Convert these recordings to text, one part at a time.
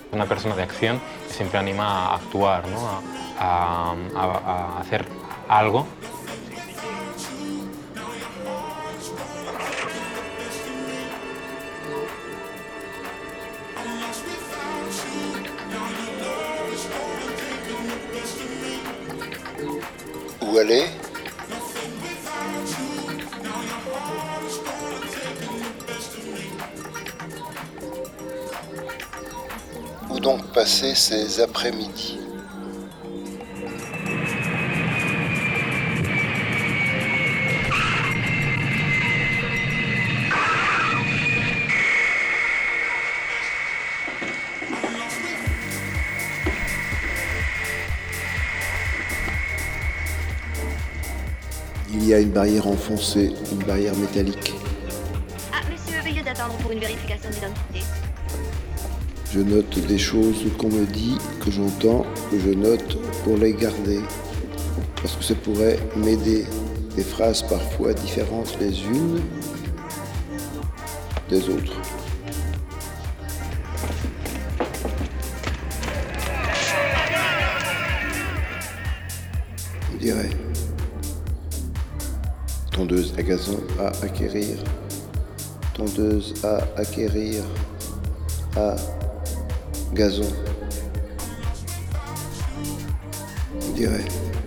una persona de acción que siempre anima a actuar, ¿no? A hacer algo. Où aller? Où donc passer ces après-midi? Il y a une barrière enfoncée, une barrière métallique. Ah, monsieur, veuillez d'attendre pour une vérification d'identité. Je note des choses qu'on me dit, que j'entends, que je note pour les garder. Parce que ça pourrait m'aider. Des phrases parfois différentes les unes des autres. On dirait tondeuse à gazon à acquérir, tondeuse à acquérir, à gazon. On dirait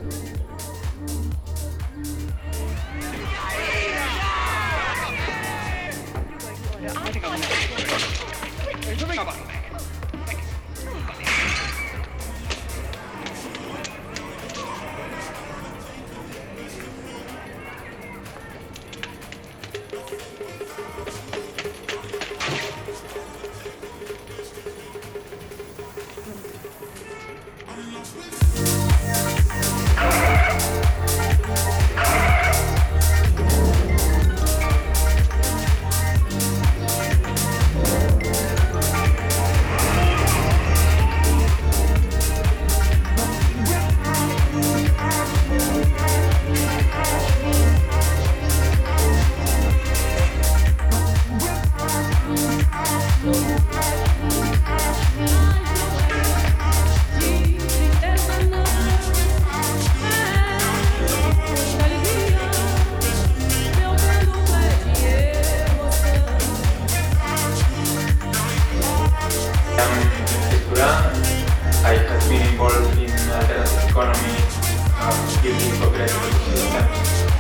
I have been involved in alternative economy, building cooperative ecosystems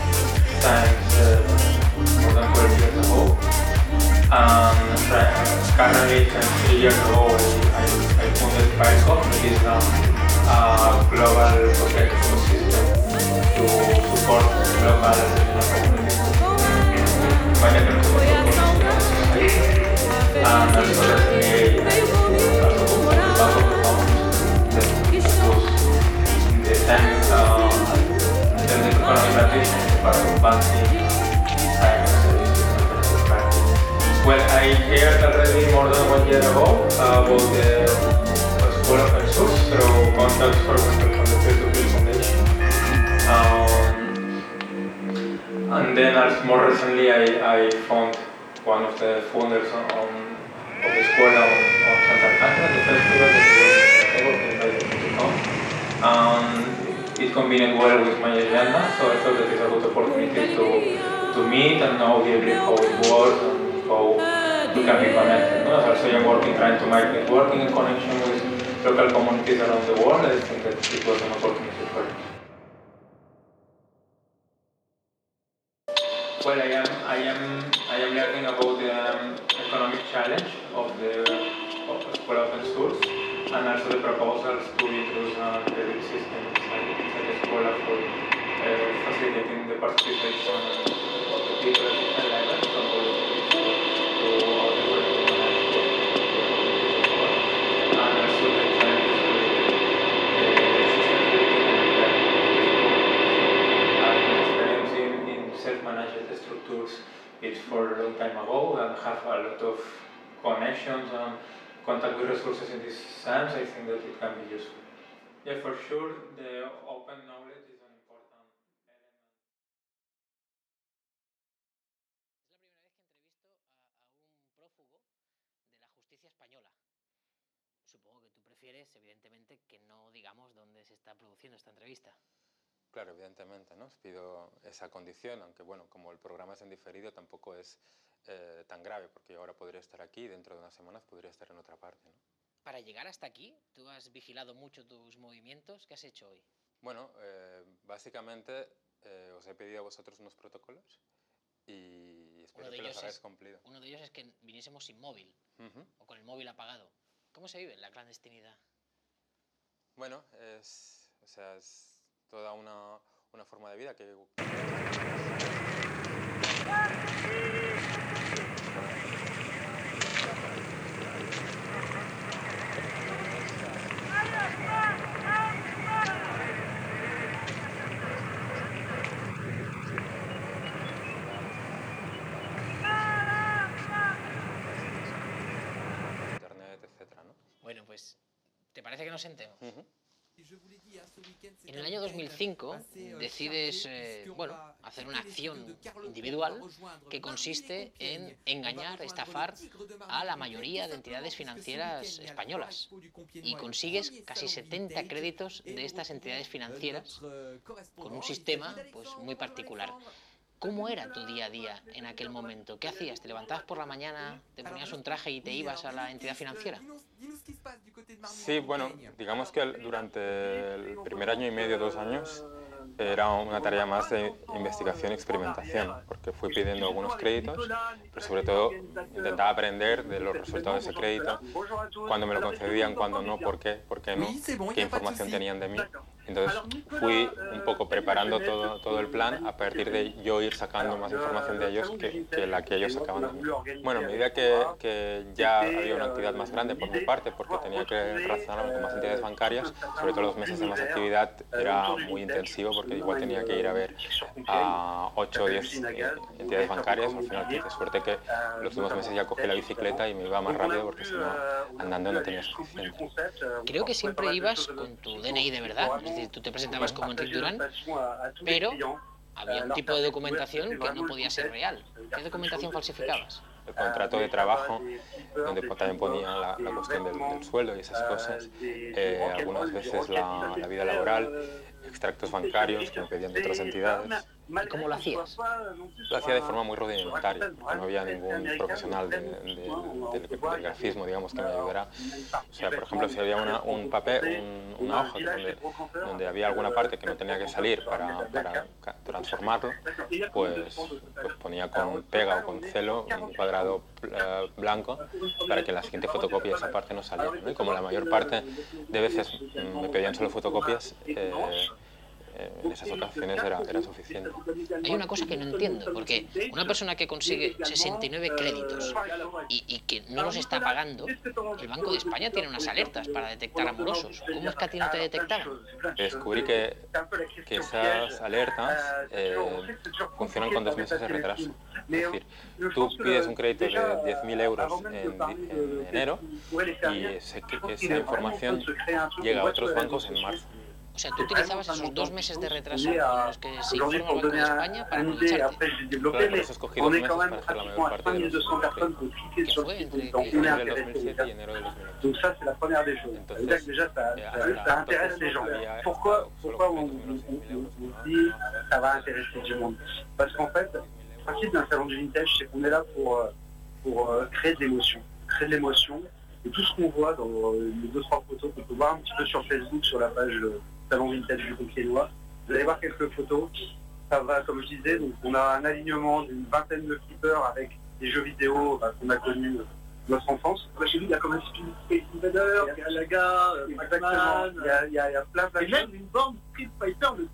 since more than 12 years ago. Currently, 10 years ago, I founded FireCop, which is a global cooperative ecosystem to support local regional communities to find a society. And also recently, I also co-founded Bank of the Commons, that was in the time alternative economy transition, part of banking, science, services, and alternative practice. Well, I heard already more than 1 year ago about the School of Open Source through contacts, for example, from the Peer-to-Peer Foundation. And then, as more recently, I found one of the founders of the school on Santa Alcántara, the festival that was invited me to come. It combined well with my agenda, so I thought that it's a good opportunity to meet and know deeply how it works and how we can be connected. No? Also, I'm working, trying to make networking and connection with local communities around the world. I think that it was an opportunity for it. Well, I am learning about the economic challenge of the School of Open Source and also the proposals to introduce a credit system inside the school for facilitating the participation of the people at different levels, from politics to all the political and also the challenges related to the system building and experience in self-managed structures. It's for a long time ago and have a lot of connections and contact with resources in this sense. I think that it can be useful. Yeah, for sure, the open knowledge is an important element. Es la primera vez que entrevisto a un prófugo de la justicia española. Supongo prefieres, evidentemente, que no digamos dónde se está produciendo esta entrevista. Claro, evidentemente, ¿no? Os pido esa condición, aunque bueno, como el programa es en diferido, tampoco es tan grave, porque yo ahora podría estar aquí y dentro de unas semanas podría estar en otra parte, ¿no? Para llegar hasta aquí, ¿tú has vigilado mucho tus movimientos? ¿Qué has hecho hoy? Bueno, básicamente os he pedido a vosotros unos protocolos y espero que los hayáis cumplido. Uno de ellos es que viniésemos sin móvil, o con el móvil apagado. ¿Cómo se vive en la clandestinidad? Bueno, es toda una forma de vida que... Internet, etcétera, ¿no? Bueno, pues, ¿te parece que nos sentemos? En el año 2005 decides hacer una acción individual que consiste en engañar, estafar a la mayoría de entidades financieras españolas y consigues casi 70 créditos de estas entidades financieras con un sistema pues, muy particular. ¿Cómo era tu día a día en aquel momento? ¿Qué hacías? ¿Te levantabas por la mañana, te ponías un traje y te ibas a la entidad financiera? Sí, bueno, digamos que durante el primer año y medio, 2 años, era una tarea más de investigación y experimentación, porque fui pidiendo algunos créditos, pero sobre todo intentaba aprender de los resultados de ese crédito, cuándo me lo concedían, cuándo no, por qué no, qué información tenían de mí. Entonces fui un poco preparando todo el plan a partir de yo ir sacando más información de ellos que la que ellos sacaban de mí. Bueno, a medida que ya había una actividad más grande por mi parte, porque tenía que relacionarme con más entidades bancarias, sobre todo los meses de más actividad era muy intensivo, porque igual tenía que ir a ver a 8 o 10 entidades bancarias. Al final tuve suerte que los últimos meses ya cogí la bicicleta y me iba más rápido, porque si no, andando no tenía suficiente. Creo que siempre ibas con tu DNI de verdad. Es decir, tú te presentabas como Enric Duran, pero había un tipo de documentación que no podía ser real. ¿Qué documentación falsificabas? El contrato de trabajo, donde también ponía la cuestión del sueldo y esas cosas, algunas veces la vida laboral, extractos bancarios que me pedían de otras entidades. ¿Y cómo lo hacías? Lo hacía de forma muy rudimentaria, porque no había ningún profesional del grafismo, digamos, que me ayudara. O sea, por ejemplo, si había un papel, una hoja donde había alguna parte que no tenía que salir para transformarlo, pues ponía con pega o con celo un cuadrado blanco para que en la siguiente fotocopia esa parte no saliera, ¿no? Y como la mayor parte de veces me pedían solo fotocopias, en esas ocasiones era suficiente. Hay una cosa que no entiendo, porque una persona que consigue 69 créditos y que no los está pagando, el Banco de España tiene unas alertas para detectar a morosos. ¿Cómo es que a ti no te detectaban? Descubrí que esas alertas funcionan con 2 meses de retraso. Es decir, tú pides un crédito de 10.000 euros en enero y esa información llega a otros bancos en marzo. O sea, tú utilizabas esos 2 meses de retraso con los que se informa el Banco de España para aprovecharte. Claro, por eso escogí 2 meses para hacer la mayor parte de los créditos. ¿Qué fue entre Diciembre del 2007 y enero del 2008. Entonces, Pourquoi on dit ça va intéresser du monde? Parce qu'en fait, le principe d'un salon du vintage, c'est qu'on est là pour créer de l'émotion. Créer de l'émotion. Et tout ce qu'on voit dans les 2-3 photos qu'on peut voir un petit peu sur Facebook, sur la page Salon Vintage du Compiègnois, vous allez voir quelques photos. Ça va, comme je disais, donc on a un alignement d'une vingtaine de flippers avec des jeux vidéo qu'on a connus de notre enfance. Chez nous, il y a comme un Space Invader, il y a Laga, Pac-Man, il y a plein de choses. Et même une borne Street Fighter, le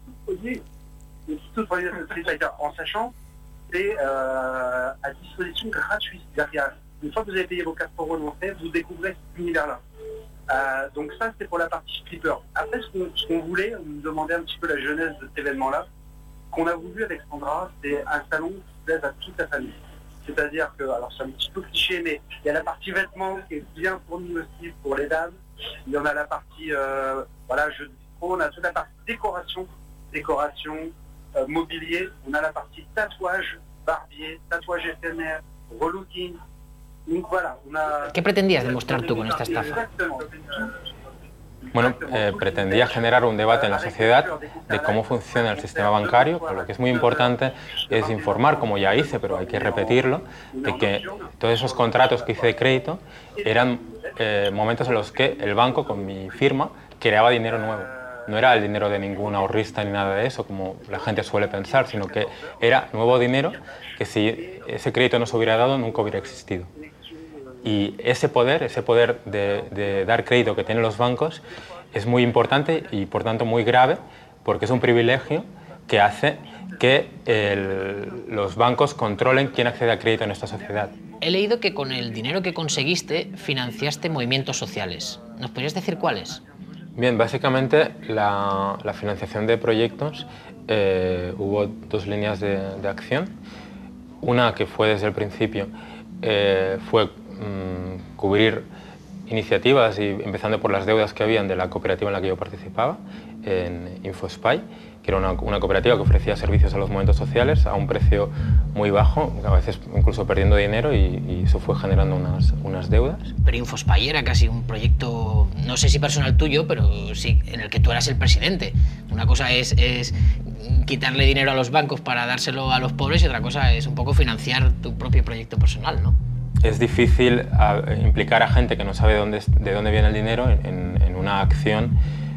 tout premier de Street Fighter, en sachant que c'est à disposition gratuite. Une fois que vous avez payé vos 4 € d'entrée, vous découvrez cet univers-là. Donc ça, c'est pour la partie flipper. Après, ce qu'on voulait, on nous demandait un petit peu la genèse de cet événement-là. Ce qu'on a voulu avec Sandra, c'est un salon qui plaise à toute la famille. C'est-à-dire que, alors c'est un petit peu cliché, mais il y a la partie vêtements qui est bien fournie aussi pour les dames. Il y en a la partie, jeux de vitraux, on a toute la partie décoration, mobilier. On a la partie tatouage, barbier, tatouage éphémère, relooking. Donc voilà, on a... ¿Qué pretendías demostrar tú con esta estafa? Exactement. Bueno, pretendía generar un debate en la sociedad de cómo funciona el sistema bancario, pero lo que es muy importante es informar, como ya hice, pero hay que repetirlo, de que todos esos contratos que hice de crédito eran momentos en los que el banco, con mi firma, creaba dinero nuevo. No era el dinero de ningún ahorrista ni nada de eso, como la gente suele pensar, sino que era nuevo dinero que si ese crédito no se hubiera dado, nunca hubiera existido. Y ese poder de dar crédito que tienen los bancos es muy importante y por tanto muy grave, porque es un privilegio que hace que los bancos controlen quién accede a crédito en esta sociedad. He leído que con el dinero que conseguiste financiaste movimientos sociales. ¿Nos podrías decir cuáles? Bien, básicamente la financiación de proyectos, hubo dos líneas de acción. Una que fue desde el principio fue cubrir iniciativas, y empezando por las deudas que habían de la cooperativa en la que yo participaba, en InfoSpy, que era una cooperativa que ofrecía servicios a los movimientos sociales a un precio muy bajo, a veces incluso perdiendo dinero, y eso fue generando unas deudas. Pero InfoSpy era casi un proyecto, no sé si personal tuyo, pero sí en el que tú eras el presidente. Una cosa es quitarle dinero a los bancos para dárselo a los pobres, y otra cosa es un poco financiar tu propio proyecto personal, ¿no? Es difícil implicar a gente que no sabe de dónde viene el dinero en una acción,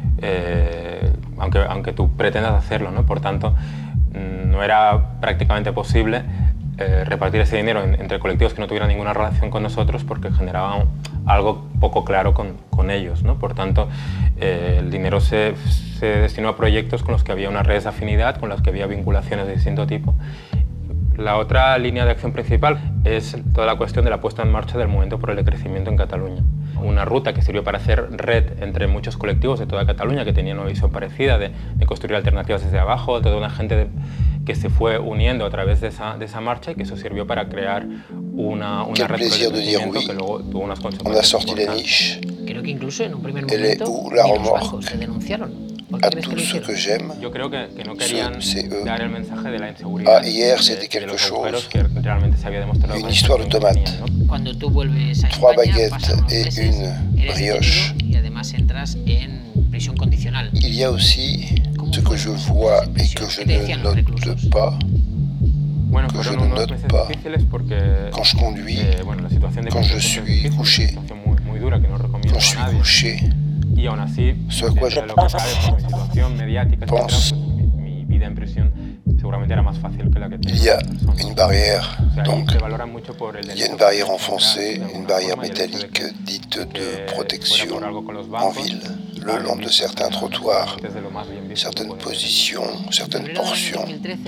aunque tú pretendas hacerlo, ¿no? Por tanto, no era prácticamente posible repartir ese dinero entre colectivos que no tuvieran ninguna relación con nosotros, porque generaba algo poco claro con ellos, ¿no? Por tanto, el dinero se destinó a proyectos con los que había una red de afinidad, con los que había vinculaciones de distinto tipo. La otra línea de acción principal es toda la cuestión de la puesta en marcha del movimiento por el decrecimiento en Cataluña. Una ruta que sirvió para hacer red entre muchos colectivos de toda Cataluña que tenían una visión parecida de construir alternativas desde abajo, toda una gente que se fue uniendo a través de esa marcha, y que eso sirvió para crear una red por el decrecimiento que luego tuvo unas consecuencias importantes. Creo que incluso en un primer momento los bancos se denunciaron. ¿Por qué crees que lo hicieron? Yo creo que no querían dar el mensaje de la inseguridad de los agujeros que realmente se había demostrado. Une histoire de tomate. Cuando tú vuelves a 3 España, baguettes pasan unos et meses, une eres brioche. detenido y además entras en prisión condicional. Il y a aussi ce que je vois et que je ne note pas. Bueno, fueron unos meses difíciles porque quand je conduis, bueno, la situación de quand je suis couché, una situación muy dura que no recomiendo quand je a suis nadie. couché, Y aún así, ce à quoi je lo que sabe por mi situación mediática, etcétera, pues, mi vida en prisión seguramente era más fácil que la que il tenía y a otras personas. une barrière, O sea, ahí donc se valora mucho por el il y a delito une que barrière se enfoncée, genera de une alguna barrière forma, y el hecho de métallique dite que de fuera protection por algo con los en bancos, ville, le long de certains trottoirs, desde lo más bien visto que certaines puede positions, certaines portions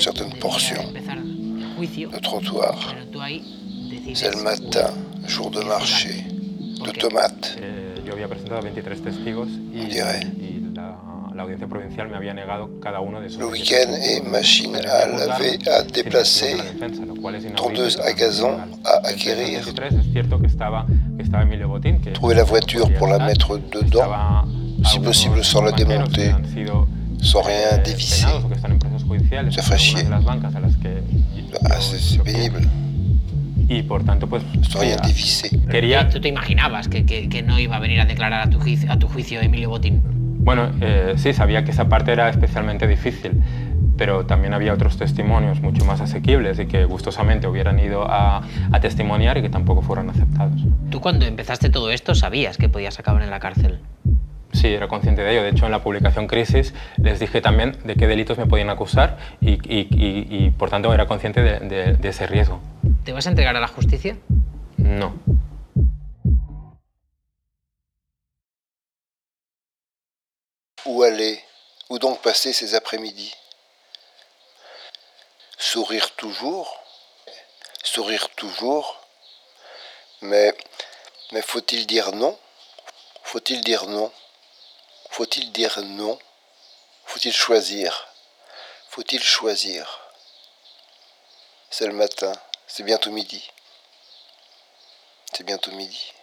de trottoir. C'est le matin, jour de marché, de tomates. Yo había presentado 23 testigos y la audiencia provincial me había negado cada uno de esos. Le week-end et machine à laver, à déplacer, tondeuse à gazon à acquérir, trouver la voiture pour la mettre dedans, si possible sans la démonter, sans rien dévisser. Ça ferait chier. Ah, c'est pénible. Y por tanto, pues, rien dévissé. ¿Tú te imaginabas que no iba a venir a declarar a tu juicio Emilio Botín? Bueno, sí, sabía que esa parte era especialmente difícil, pero también había otros testimonios mucho más asequibles y que gustosamente hubieran ido a testimoniar y que tampoco fueron aceptados. ¿Tú cuando empezaste todo esto sabías que podías acabar en la cárcel? Sí, era consciente de ello. De hecho, en la publicación Crisis les dije también de qué delitos me podían acusar y por tanto era consciente de ese riesgo. ¿Te vas a entregar a la justicia? No. Où aller? Où donc passer ces après-midi? Sourire toujours, mais faut-il dire non? Faut-il dire non? Faut-il dire non? Faut-il choisir? Faut-il choisir? C'est le matin, c'est bientôt midi. C'est bientôt midi.